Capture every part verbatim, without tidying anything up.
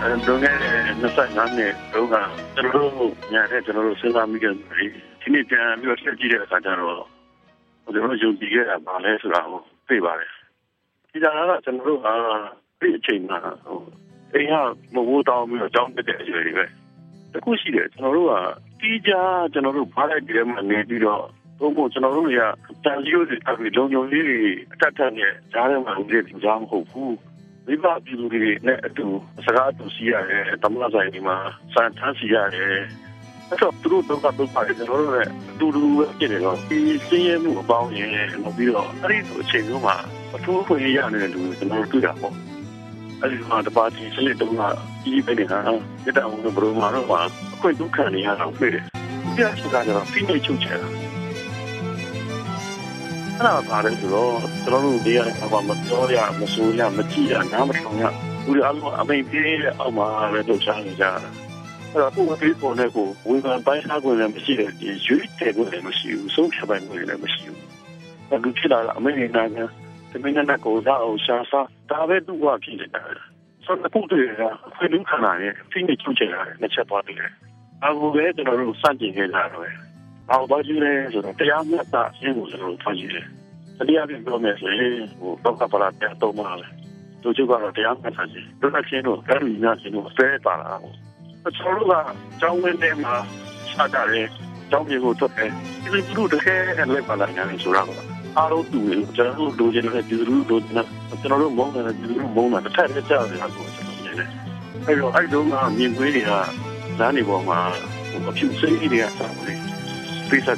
လွန်ခဲ့တဲ့နှစ်ငါးနှစ်တုန်းကကျွန်တော်တို့ညာတဲ့ကျွန်တော်တို့စဉ်းစားမိခဲ့တယ်ဒီနေ့ပြန်ပြီးတော့ဆက်ကြည့်တဲ့အခါကျတော့ကျွန်တော်တို့ယုံကြည်ခဲ့တာပါလဲဆိုတာကိုသိပါတယ်ဒီကနေ့ကကျွန်တော်တို့ကဒီအချိန်မှာဟိုအိမ်ကမဟုတ်တော့ပြီးတော့ကြောင်းတက်တဲ့အရွယ်တွေပဲတခုရှိတယ်ကျွန်တော်တို့ကတီးကြကျွန်တော်တို့ဖားလိုက်တယ်မှနေပြီးတော့ဘုံဘုံကျွန်တော်တို့တွေကတန်စီရိုးတွေအပြီးလုံးလုံးလေးတွေအတက်တက်နဲ့ကြားထဲမှာနေပြီးကြားမဟုတ်ဘူးမိဘပြည်သူတွေနဲ့အတူစကားအတူစီရတယ်တမန်ဆိုင်ဒီမှာစံထမ်းစီရတယ်အဲ့တော့သူတို့တော့တော့ပါတယ်ကျွန်တော်တို့လည်းအတူတူပဲဖြစ်နေတော့ဒီစင်းရဲမှုအပေါင်းရင်းနောက်ပြီးတော့အဲ့ဒီအချိန်မျိုးမှာအထူးခွင့်ရနေတဲ့လူကျွန်တော်တို့တွေ့တာပေါ့အဲ့ဒီမှာတပါတီစနစ်တုံးကကြီးပဲနေတာဒီတောင်ဘရိုမာတော့မှာအခွင့်ဒုက္ခနေရတော့တွေ့တယ်ဒီအချက်ကတော့ဖိနှိပ်ချုပ်ချယ်တာအဲ့ဒါပါတယ်ဆိုတော့ကျွန်တော်တို့ဒီကဘာမှမပြောရမဆိုရမကြည့်ရနားမထောင်ရဘူးလေအလုံးအမိန်ပြေးတဲ့အောက်မှာပဲတော့ချားနေကြတာအဲ့တော့ကိုယ်ကဒီပုံနဲ့ကိုဝေဖန်ပိုင်းခြားခွင့်လည်းမရှိတဲ့ဒီရွေးချယ်ခွင့်လည်းမရှိဘူးဆုံးဖြတ်ပိုင်ခွင့်လည်းမရှိဘူးအခုဖြစ်လာတာအမေရိကန်ကတမင်နဲ့ကိုသာအောင်ရှာစားဒါပဲသူ့ဘဝဖြစ်နေတာဆိုတော့အခုတည်းကခွင့်လူခဏနဲ့ဖိနှိပ်ချုပ်ချယ်ရတယ်နှစ်ချက်သွားတယ်အခုပဲကျွန်တော်တို့စတင်ခဲ့ကြတော့အော်ဘာကြီးလဲဆိုတော့တရားမျှတခြင်းကိုကျွန်တော်တို့ဖန်တီးတယ်။တရားပြပြောမယ်ဆိုရင်ဟိုတော့ကပလာတဲ့တော့မှာလေ။တို့ချုပ်ကတော့တရားမျှတခြင်း။တို့ကချင်းတို့ကဲလူများချင်းတို့ဆဲပါလာ။ကျွန်တော်တို့ကကျောင်းဝင်းထဲမှာစတာလေကျောင်းပြေကိုထွက်တယ်။ဒီလိုတို့တကယ်လည်းပါလာနေတယ်ဆိုတော့အားလုံးတူတယ်ကျွန်တော်တို့လိုချင်တဲ့ဒီလိုလိုချင်တဲ့ကျွန်တော်တို့မုန်းတယ်ဒီလိုမုန်းတာတစ်ထက်တစ်ကြောက်နေတာကိုကျွန်တော်မြင်တယ်။အဲ့တော့အဲ့တုန်းကမြင်ကွင်းတွေကဇာတ်နေပေါ်မှာဟိုအဖြူစိမ့်တွေကဆောင်းတယ်ပြဿနာ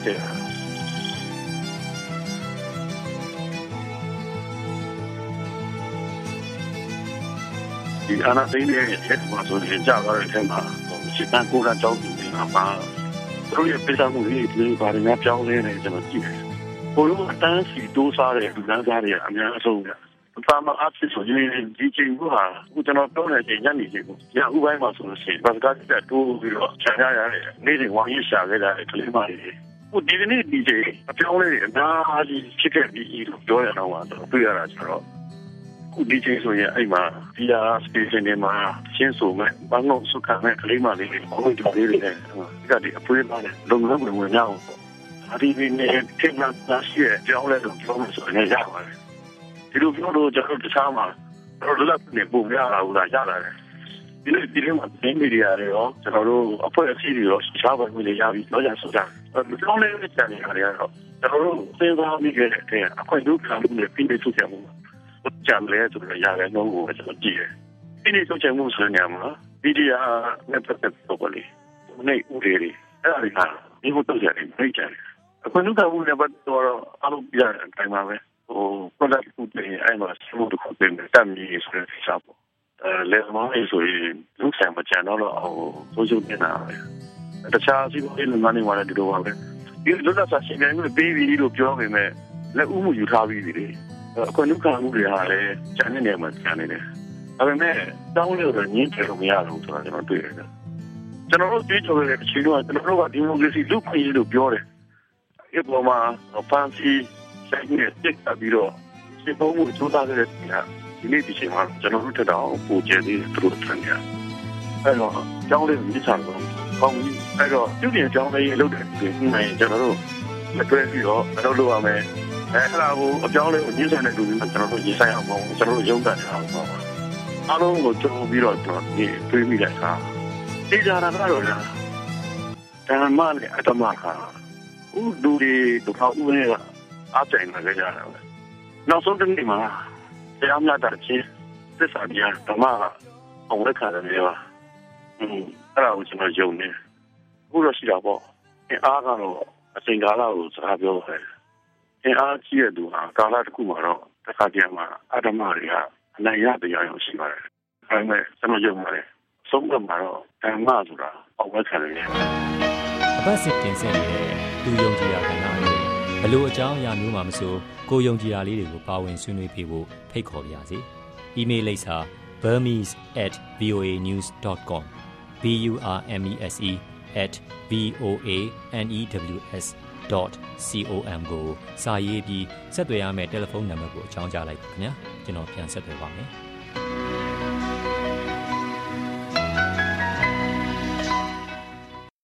ဒီအနာသိနေရဲ့ချက်မှာဆိုရင်ကြာသွားတဲ့အချိန်မှာစစ်တမ်းကိုယ်ကကြောက်နေတာပါသူတို့ရဲ့ပြဿနာတွေဒီဘာတွေများပြောင်းလဲနေကျွန်တော်ကြည့်တယ်ဘိုးတို့အတန်းစီတိုးစားတဲ့လူသားသားတွေအများဆုံးကဘာမှအဖြစ်ဆိုရင်ဒီချိန်ကအခုကျွန်တော်ပြောနေချိန်ညနေချိန်ကိုညဥပိုင်းမှာဆိုလို့ရှိရင်ဘာကတည်းကတိုးပြီးတော့ခြံရရတယ်နေ့စဉ်ဝိုင်းရရှာခဲ့တဲ့ကလေးမတွေဟိုဒီနေ့ဒီချိန်အပြောင်းလဲအများကြီးဖြစ်ခဲ့ပြီးလို့ပြောရအောင်ပါတော့တွေ့ရတာဆိုတော့ခုဒီချိန်ဆိုရင်အဲ့မှာဒီဟာစတေးရှင်းတွေမှာရှင်းဆိုမဲ့ဘာလို့စုခံမဲ့ကလေးမလေးတွေဘုံကြော်လေးတွေနဲ့ဒီကဒီအပွေးပါနဲ့လုံလုံဝင်ဝင်ရအောင်ပေါ့ဒီဒီနေ့ချိန်မှသာရှိရကြောင်းလဲလို့ပြောမှဆိုရင်ရပါတယ်ဒီလိုပြောလို့ကျွန်တော်တခြားမှာတော့လက်နဲ့ပုံရတာဟုတ်လားရလာတယ်ဒီလိုဒီလိုမှတင်းမီဒီယာတွေရောကျွန်တော်တို့အဖွဲ့အစည်းတွေရောရှားပါမှုတွေရပြီးတော့ရဆိုတာပြောင်းလဲတဲ့ကြံနေရတယ်တော့ကျွန်တော်တို့စဉ်းစားမိခဲ့တဲ့အခွင့်အရေးခံမှုနဲ့ပြည်သူ့ချုပ်ချယ်မှုကြံလဲဆိုတော့ရတယ်တော့ကိုကျွန်တော်ကြည့်တယ်ပြည်သူ့ချုပ်ချယ်မှုဆိုတဲ့နေရာမှာမီဒီယာနဲ့ပတ်သက်တော့လေနေဦးတွေအဲ့ဒါတွေကဒီလိုတော့ရတယ်ဖိတ်ကြတယ်အခွင့်အရေးခံမှုနဲ့ပတ်သက်တော့အလုပ်ပြရတယ်အတိုင်းပါပဲဟို product ကိုပြင်အဲ့မှာစမှုတစ်ခုပြင်တမ်းကြီးဆိုတဲ့စာပေါ့အဲလေမောင်းဆိုရင်လူဆိုင်မကြံတော့တော့ဟိုဆိုချုပ်နေတာပဲတခြားစီးပွားရေးလုပ်ငန်းတွေမှာလည်းဒီလိုပါပဲဒီလွတ်လပ်စွာရှင်ပြိုင်မှုပေးပြီးလို့ပြောပေမဲ့လက်ဦးမှုယူထားပြီးပြီလေအခွင့်အရေးခံမှုတွေဟာလည်းကျန်တဲ့နေရာမှာကျန်နေတယ်ဒါပေမဲ့တောင်းလို့တော့ညှင်းချလို့မရဘူးဆိုတာကျွန်တော်တွေ့ရတယ်ကျွန်တော်တို့ကြွေးကြော်ရတဲ့အချိန်တော့ကျွန်တော်တို့ကဒီမိုကရေစီလူ့ခွင့်ရေးလို့ပြောတယ်ဒီပေါ်မှာဖန်စီဆိုင်နေတက်ပြီးတော့ဒီပုံမှုစူးစမ်းခဲ့တဲ့ဒီနေ့ဒီချိန်မှာကျွန်တော်တို့တက်တော့ပိုကျသေးတယ်သူတို့ထင်တယ်အဲ့တော့ကျောင်းလေးကိုမြစ်ချတော့ကောင်းပြီအဲ့တော့ပြုပြင်ကျောင်းလေးလုပ်တယ်ဒီနေ့ကျွန်တော်တို့လက်တွဲပြီးတော့အလုပ်လုပ်ရမယ်အဲ့ဒါကိုအပြောင်းလဲကိုညှိဆိုင်တဲ့လူတွေကျွန်တော်တို့ရေးဆိုင်အောင်ပေါ့ကျွန်တော်တို့ရုံးတက်အောင်ပေါ့အားလုံးကိုကြုံပြီးတော့ကျွန်တော်ဒီတွေးမိလိုက်တာဒီကြတာကတော့လားဓမ္မနဲ့အတ္တမခါဥဒူတွေတော့ဥနေကအကြိုင်လာကြတာပဲနောက်ဆုံးတစ်နေ့မှာတရားမျှတခြင်းသစ္စာတရားဓမ္မအောင်လက်ခံတယ်ပါอืมအဲ့ဒါကိုကျွန်တော်ယုံနေအခုတော့ရှိတာပေါ့အားကတော့အချိန်ကာလကိုစကားပြောတယ်အင်အားကြီးတဲ့သူဟာကာလတစ်ခုမှာတော့တစ်ခါတည်းမှာအတ္တမတွေကအနိုင်ရတရားရောရှိပါတယ်။ဒါပေမဲ့ကျွန်တော်ယုံပါတယ်။ဆုံးဖြတ်မှာတော့ဓမ္မဆိုတာအောက်ဝက်ခံတယ်။အပတ်စစ်တင်ဆက်နေတဲ့သူယုံကြည်ရာကဏ္ဍတွေဘလို့အကြောင်းအရာမျိုးမှမဆိုကိုယုံကြည်ရာလေးတွေကိုပါဝင်ဆွေးနွေးပေးဖို့ဖိတ်ခေါ်ပါရစေ။ email လိပ်စာ burmese at voanews dot com b u r m e s e at v o a n e w s dot com ကိုစာရေးပြီးဆက်သွယ်ရမယ့်တယ်လီဖုန်းနံပါတ်ကိုအကြောင်းကြားလိုက်ပါခင်ဗျာကျွန်တော်ပြန်ဆက်သွယ်ပါမယ်